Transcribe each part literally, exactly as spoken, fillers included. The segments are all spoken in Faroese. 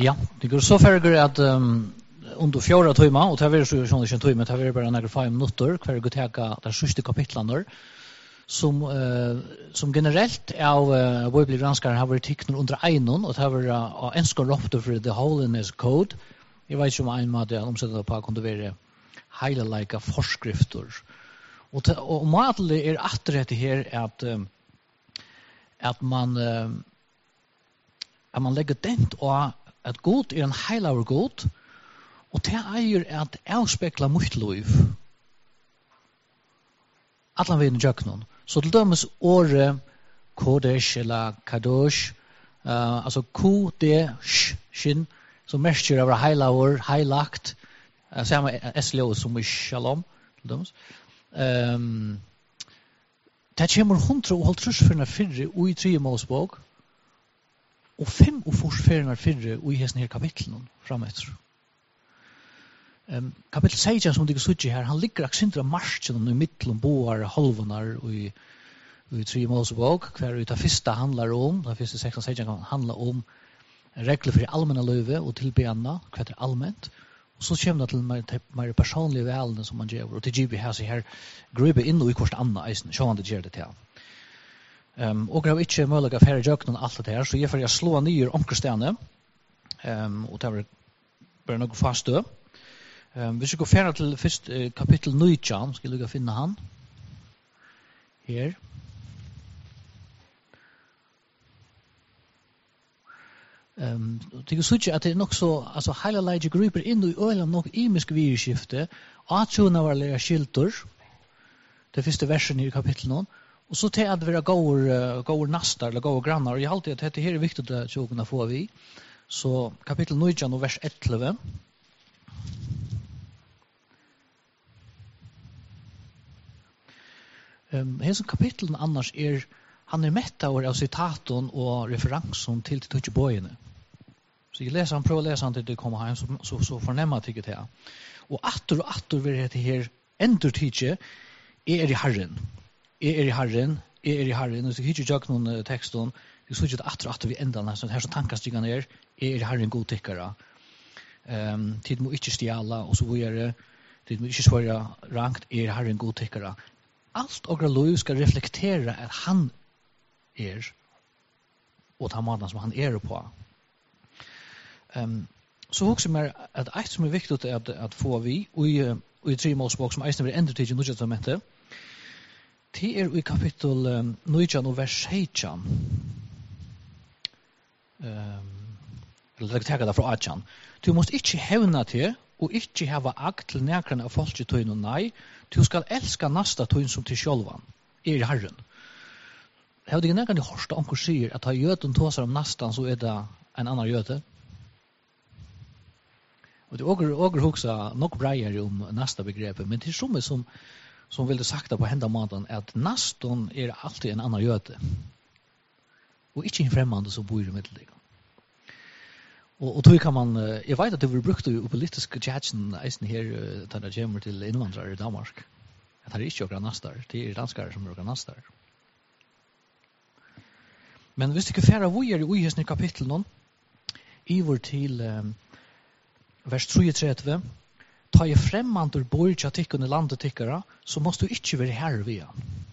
Ja, det går så färger att um, under fjärde timmar och det var så sån en timme, det var bara några fem minuter kvar att ta de sista kapitlen som uh, som generellt av uh, bibelgranskare har varit tecknat under enon och det har varit en skor upp för the holiness code. Jag vet ju om en måte att omsätta på kunde vara hela like forskrifter. Och och målet är att det här att um, att man uh, att man lägger dent och att god är en heilaver god och det är att avspekla mitt liv. Alla vi i jöknon. Så till dömes åre kodesh eller kadosh, uh, alltså kodesh, shin, som märker av heilaver, heilagt, uh, samma S-lås som i shalom, till dömes. Um, det kommer hundra och halvtrus för den fyrre och i tre Mosebok, og fem og forsferner fyrre og i hesten her kapitlen frametter. Um, kapitel seksten som det går her, han ligger aksindra marsjen i mittlen boar halvonar og i, i tre Mosebok, hver ut av første handler om, det første seksten seksten kan handla om regler for det allmänna løyve og tilbeanna, hva det er allmänt. Og så kommer det til mer, mer personlige valene som man gjør, og til G B her så her gruber inn og i korset anna eisen, så han det gjør det til. Um, og jeg har ikke mulig å fære jøkken og alt det her, så jeg får jeg slå nye omkrestene, um, og det var bare noe fast død. Um, hvis jeg går fære til først uh, kapittel nitton, skal jeg finne han. Her. Um, det er så at det er nok så, altså hele leide gruper inn i øyne nok imisk virskifte, at tjona var lære skilter, det første versen i kapitlet. Och så till att vara gåor gåor nastar eller gåor grannar. Och jag har alltid att det här är viktigt att jag kunna få vi. Så kapitel nitton och vers elva. Um, här som kapitlen annars är han är mätta av citaten och referensen till de tutsi bojene. Så jag läser han prövar läsa han till det kommer hem så så så förnämma tycker det här. Och attor och attor vill det här ändå tycke är i Herren. Jeg er i Herren, jeg er i Herren, og så hittar jag noen texten, det så ikke at atter atter vi enda nesten, her som tankastryggene er, jeg er i Herren god tykkere. Um, tid må ikke stjala, og så videre, tid må ikke svara rangt, jeg er i Herren god tykkere. Alt og lov skal reflektere at han er, og ta maten som han er på. Um, så også mer at et som er viktig at, at få vi, og i, og i tre Mosebok som eisen vil endre til i Nødja Testamentet, det er i kapittel um, nitton og vers seksten. Um, eller det tar det fra atjan. Du måst ikke hevna til, og ikke hava akt til nærkerne av folket tøyen og nei. Du skal elska nasta tøyen som til sjølvan. Er i Herren. Jeg har ikke nærkerne hørst om hvor sier at ha jøden tåsar om nastan, så er det en annan jøde. Og det er også hoksa nok breier om nasta begrepet, men det er som som som ville sagt på hända maten att naston är alltid en annan jöte. Och inte en främmande som bor i mittliga. Och och då kan man jag vet att det var brukt i politiska chatchen eisen här där det kommer till invandrare i Danmark. Att det är inte några nastar, det är danskar som några nastar. Men hvis du færa hvor er i hesne kapitlen i vår til um, vers treogtretti, ta je fremmandur bor tja tikkun i landet tikkara, så måste du ikke være herre via.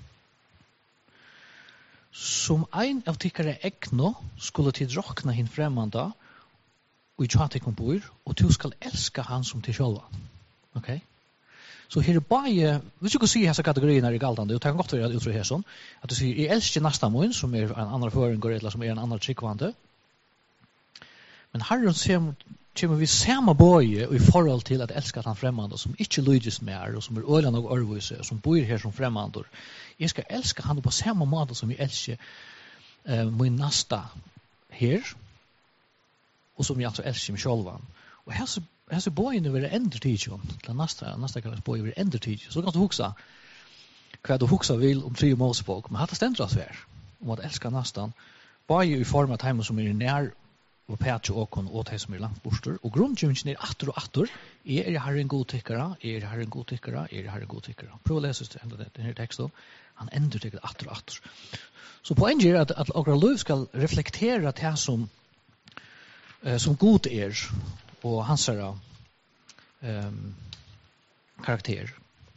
Som ein av tikkara egno skulle tid rokna hin fremmanda og i tja tikkun bor, og du skal elska han som til sjølva. Ok? Så her er bare, hvis du kan si hessa kategorien er i galdande, og det kan godt være utro her sånn, at du sier, jeg elsker nasta mun, som er en annan føringur, eller som er en annan tryggvande. Men Herren ser kommer vi samma boje i forhold til at elska han fremmande, som ikke lydes mer, og som er øyla og örvise, og som bor her som fremmande. Jeg skal elska han på samma måte som jeg elsker uh, min nasta her, og som jeg altså elsker mig sjálvan. Og hessa hessa bojen vil endre tidjon, til nasta, nasta kallas boje vil endre tidjon. Så kan du hugsa hva du hugsa vil om tre Mosebok, men hatt stendra svær om at elska nastan, boje i form av heimen som er nær og pætje åkon og de som er langt borster. Og grundkjøringen er atter og atter. Jeg er herren god tykkere, jeg er herren god tykkere, jeg er herren god tykkere. Prøv å lese denne teksten. Han ender tykkere atter og atter. Så poenget er at, at akkurat lov skal reflektere det som eh, som god er og hans um, karakter.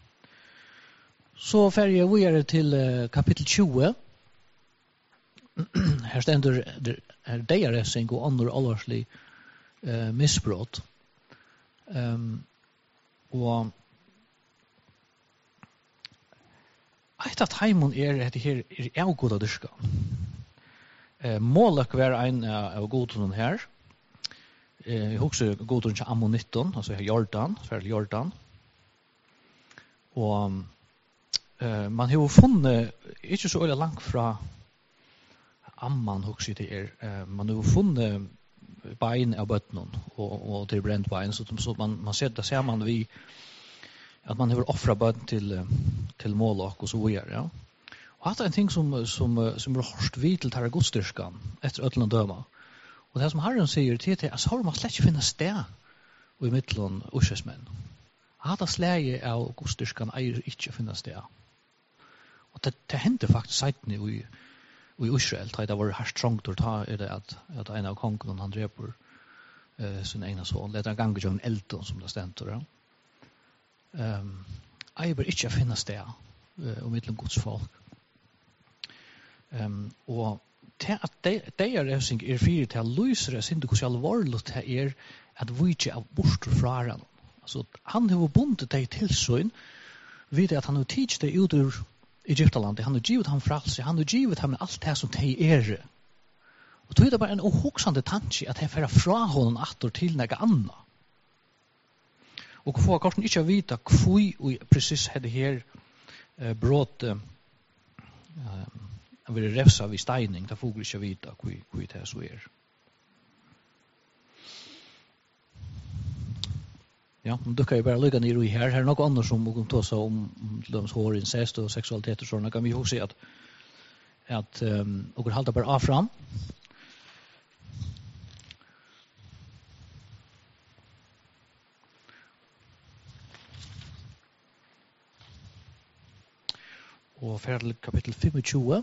Så fer jeg videre til uh, kapittel tjue. Her stender er deiressing og andre alvarslig uh, misbrott. Um, og et av heimen er at det her er av god av dyrka. Uh, Måløk var en uh, av godene her. Uh, jeg husker godene til Ammonitton, altså her Jordan, særlig Jordan. Og uh, man har funnet, ikke så øyelig langt fra Amman, husker det er, uh, man har funnet bein av bøttenen og, og til brent bein, så, så man, man ser det ser man vi at man har offret bøtten til, til målok og så videre, ja. Og det er en ting som, som, som er hårst vidt til tar godstyrskan etter ødelen døma. Og det som Herren sier til til, at så har man slett ikke finne sted i midtelen uskjøsmenn. Hata slæge av godstyrskan eier ikke finne sted. Og det, det hender faktisk seiten i i Israel, da det var her strongt å ta er det at, at en av kongen han dreper uh, sin egen son, leder han gange til en elton som det stenter. Ja. Um, jeg bør ikke finne sted uh, om mittelen Guds folk. Um, og til at de, de er røsing er fire til å løse det, siden hvordan alvorlig det er at vi ikke er borte fra han. Altså, han har bundet deg til sånn, vid at han har tidset deg ut ur Egyptalandet, han har givet ham frelse, han har givet ham alt det som de er. Og då er det bare en ohoksande tanke at jeg fører fra honom atter til noe annet. Og for at kanskje ikke vite hvor vi precis hadde her uh, brått uh, uh, være revsa vid steining, da får vi ikke vite hvor, hvor det så er. Ja, men du kan ju bara lycka ner i här. Här är något annat som man tar sig om löms hår, incest och sexualitet och sådana. Kan vi också se att att um, och hålla bara av fram. Och färdig kapitel tjugofem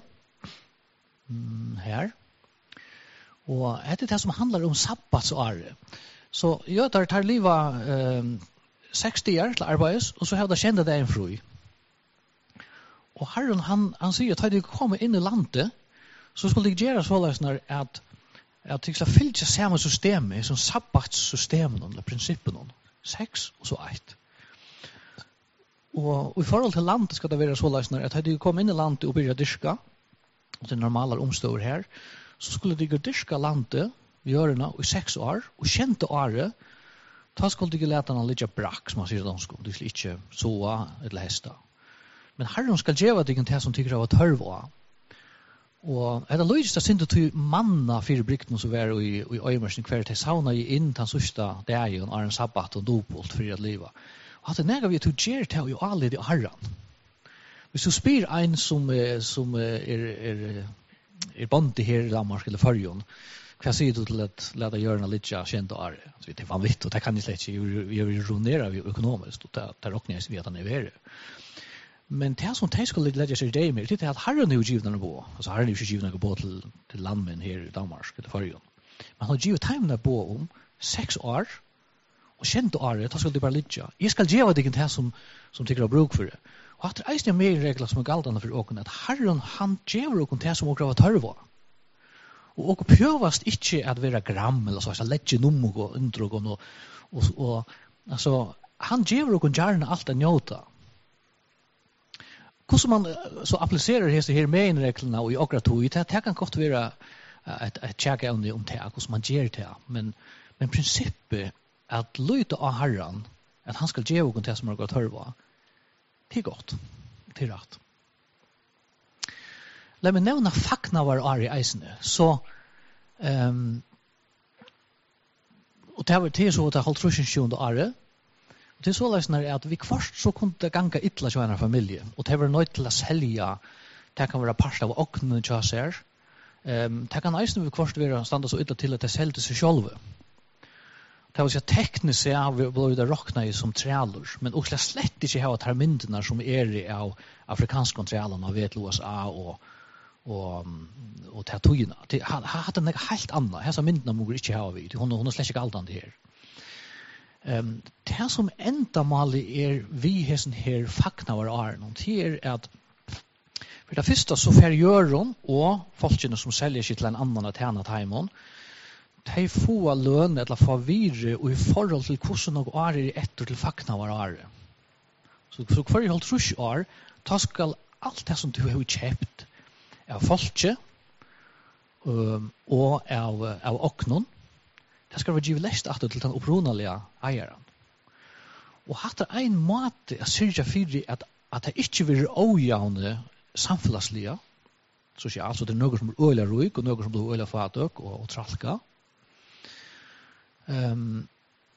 mm, här. Och det är det som handlar om sabbatsår. Så jag tar tar liva um, sextio år till arbets och så har det kända det en fru. Och Herren han han säger att det kommer in i landet så skulle det göra så läsnar att att det ska fylla samma system som sabbatssystemen eller principen sex och så ett. Och i förhåll till landet ska det vara så läsnar att det kommer in i landet och börja diska och det normala omstår här så skulle det gå diska landet gjørna i sex år, og kjente året, da skulle de ikke lete han litt brakk, som han sier de skulle. De skulle ikke sova eller hesta. Men Herren skal gjøre deg til som tykker av å tørve av. Og er det logisk at synte til manna fire brikkene som var i, i øymersen hver til sauna i inn til sørste dagen av en sabbat og dopolt for at livet. Og at det nega vi til gjør til å alle i Herren. Hvis du spyr en som, som er, er, er bonde her i Danmark eller Førjon, hva sier du til at lade gjøre litt kjent og are? Det er vanvitt, og det kan jeg slett ikke. Vi er ruinere økonomisk, og det råkner jeg ved at han er verre. Men det som de skulle legge seg i det med, det er at Herren er jo givet denne på. Altså Herren er jo ikke givet denne på til, til landmenn her i Danmark, eller Førjon. Men han har givet denne på om seks år, og kjent og are, da skal de bare ligge. Jeg skal gjøre deg til som, som tykker av bruk for det. Og at det er en mer regler som er galtende for åken, at Herren, han gjør åken til som åker av tørva. Og og prøvast ikke at være gram eller så, så legge nummer og undrog og, og, og altså, han gjør og gjerne alt en njota. Hvordan man så appliserer disse her meinreglene og i akkurat tog, det, det kan godt være et, et tjekk om det, hvordan man gjør det, men, men prinsippet at lyte av Herren, at han skal gjøre og det som er godt hørva, det er godt, det er rett. La meg nevne fakna var er i eisene. Så, um, og det var til så at jeg holdt trusjensjonen til are. Og det er så løsner at vi først så kunne det ganga ytla til en familie. Og det var nødt til å selge. Det kan være part av åknen til seg. Um, det kan eisene vi først være standa så ytla til at det selte seg selv. Det var så teknisk seg vi ble det råkna i som trealer. Men også slett ikke ha at her myndene som er i av afrikanske trealer av vet U S A og og og ta tøyna. Det har hatt en helt anna. Hesa myndna må vi ikke ha vi. Hon hon er slett ikke altande her. Ehm det som enda mali er vi hesen her faknavar are og det er at for det første så fer Jørgen og folkene som selger seg til en annan at tjene timon de få løn eller få vire og i forhold til hvordan noe are er etter til faknavar are. Så så hver i holdt trus år ta skal alt det som du har kjøpt av folke um, og av, av oknon det skal være givet lest at til den opprunalige eieren. Og hatt er en måte å sørge for at, at det ikke vil ojavne samfunnslige, sosialt, så det er noe som blir øyelig røyk og noe som blir øyelig fatøk og, og tralka. Um,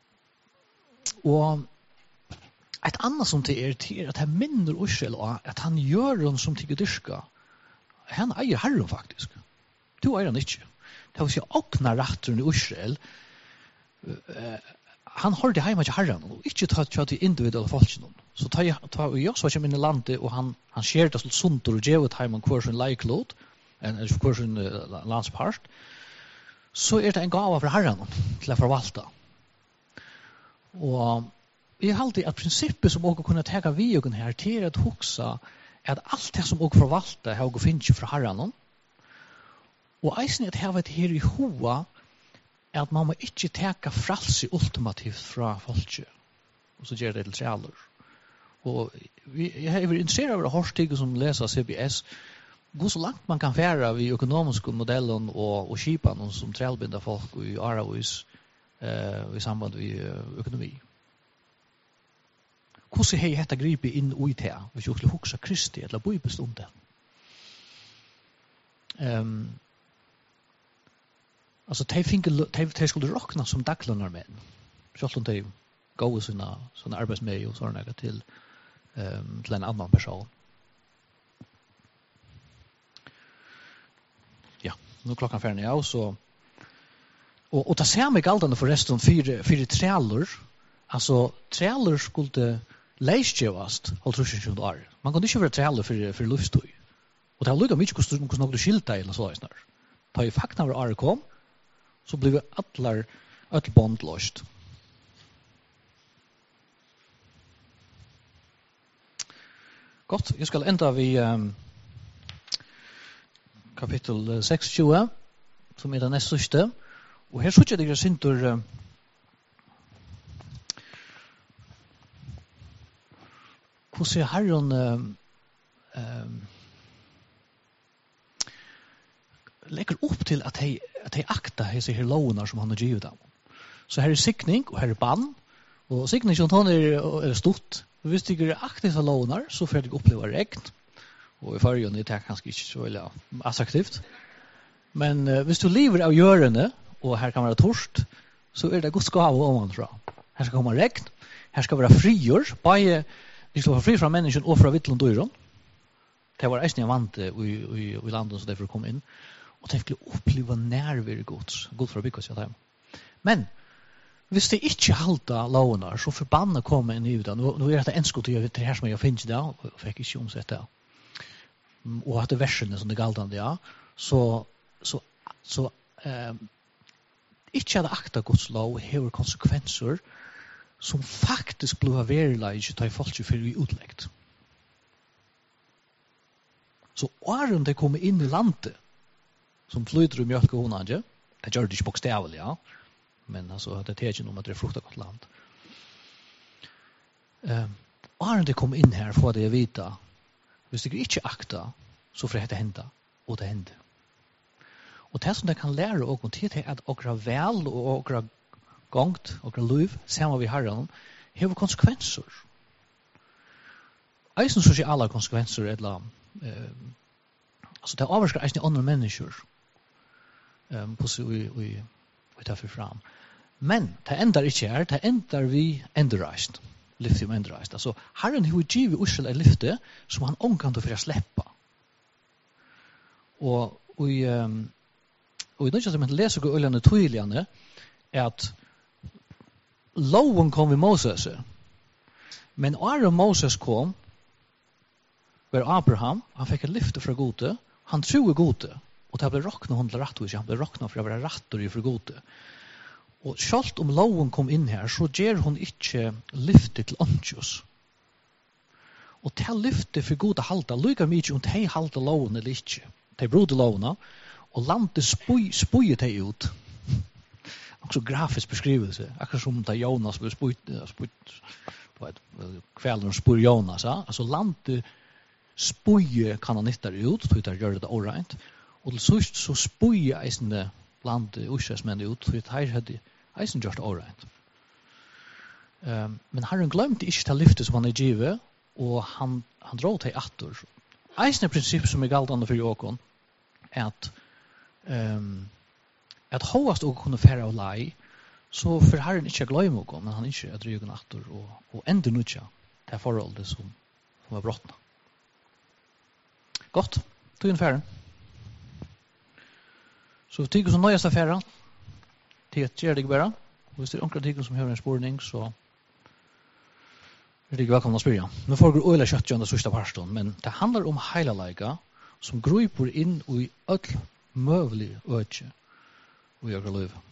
og et annet som det er til at han minner Ursel at han gjør den som til dyrka. Han eier herren faktisk. Du eier han ikke. Det vil si åkna retteren i Ursel uh, han har det hjemme til herren og ikke tatt til individuelle folkene. Så tar jeg også var inn i landet og han, han skjer det sånn sunt og gjevet hjemme hver sin leiklåd eller hver sin uh, landspart så er det en gave fra herren til å forvalte. Og jeg har alltid at prinsippet som dere kunne ta vi og her til at huske at alt det som dere forvalter har dere finnet fra herren. Og eisen er at jeg vet her i hoa at man må ikke teka fralse ultimativt fra folket. Og så gjør det til trealer. Og jeg har vært interessert over hårstiger som leser C B S hvor så langt man kan fære vid økonomiske modellen og, og skipen som trælbinder folk i Aravis eh, i samband med økonomi. Hvordan har jeg hette gripet inn i det hvis jeg skulle huske Kristi eller bibelstundet? Um, altså, de, finke, de, de skulle råkna som daglønnermenn. Selv om de går sine, sine arbeidsmøy og sånne til, um, til en annan person. Ja, nå klokkan ferdig ja, så og, og det ser meg galdende forresten fire, fire træler. Altså, træler skulle leisgjøvast halvtrusjent år. Man kan ikke være træler for, for luftstøy. Og det har lukket mye hvordan noe du skilte eller så. Da i fakta var året kom, så ble vi alle et bånd løst. Godt, jeg skal enda vi um, kapittel seksogtjue, som er det neste siste. Og her synes jeg det er sinter um, hvordan Herren um, um, legger opp til at de, at de akta disse her lovene som han har givet dem. Så her er sikning, og her er bann, og sikning som han er, er stort. Hvis de er akta disse lovene, så får de oppleve regn, og i fargen er det kanskje ikke så veldig attraktivt. Men uh, hvis du lever av gjørende, og her kan være torst, så er det god skave om man fra. Her skal komme regn, her skal være frigjør, bare vi skal være fri fra mennesken og fra vittlen døren. Det var eisen jeg vant i, i, i landet, så derfor kom inn. Og det skulle oppleve nærvære gods. God for å bygge seg dem. Men, hvis det ikke halta lovene, så forbannet komme inn i det. Nå, nå er det en skott til å gjøre det her som jeg finner det, og fikk ikke omsett det. Og at det versene som det galtende, ja. Så, så, så eh, ikke hadde akta Guds lov hever konsekvenser som faktisk ble verilig til folk for å utleggt. Så åren de kommer inn i landet, som flyter i mjölk og honanje, det gjør det ikke bokstavelig, ja, men altså, det er ikke noe med det er fruktagodt land. Uh, åren de kommer inn her, får de vite, hvis de ikke akta, så får det hende, og det hende. Og det som de kan lære og til er at okra vel og okra gongt, okra liv, sammen vi herren, har konsekvenser. Eisen sosiale konsekvenser, eller, uh, altså det overskar eisen i andre mennesker, um, på så vi, vi, vi tar for fram. Men det endar ikke her, det endar vi endreist, lyfte om endreist. Altså, herren har givet Ursel et lyfte som han omkant for å slippe. Og, og, um, og i nødvendig som leser og øljene tydligere, er at loven kom ved Moses, men året Moses kom, var Abraham, han fikk et lyfte fra Gode, han tror gode, og det blir råkna hon til rattvis, han blir råkna for å være rattor i for gode. Og selv om loven kom inn her, så gjør hun ikke lyftet til åndsjus. Og til lyftet for gode halta, lykker mye om de halta loven eller ikke. De brode lovene, og landet spøyer de ut. Også grafisk beskrivelse, akkurat som da Jonas ble spøyt, kvelden spør Jonas, ja? Altså landet spøyer kan han ikke ut, så det gjør det åreint, og til sist så spøyer eisende landet ursøsmenn ut, så det her hadde eisen gjort det åreint. Um, men Herren glemte ikke til lyftet som han er givet, og han, han drar til atter. Eisende prinsipp som er galdende for åkon, er at um, at hovast og kunne fære av lei, så for Herren ikke glemme åkon, men han ikke er drygen atter, og, og enda nødja det forholdet som, som er brottene. Godt, tog inn færen. Så tykker som nøyest affæren, til at gjør det bare. Og hvis det er omkring tykker som hører en spårning, så er det ikke velkommen å spørre. Nå foregår øyla kjøtt gjennom sørste parsten, men det handler om heilalega som gruper inn i ødel møvelig ødje og gjør det løyve.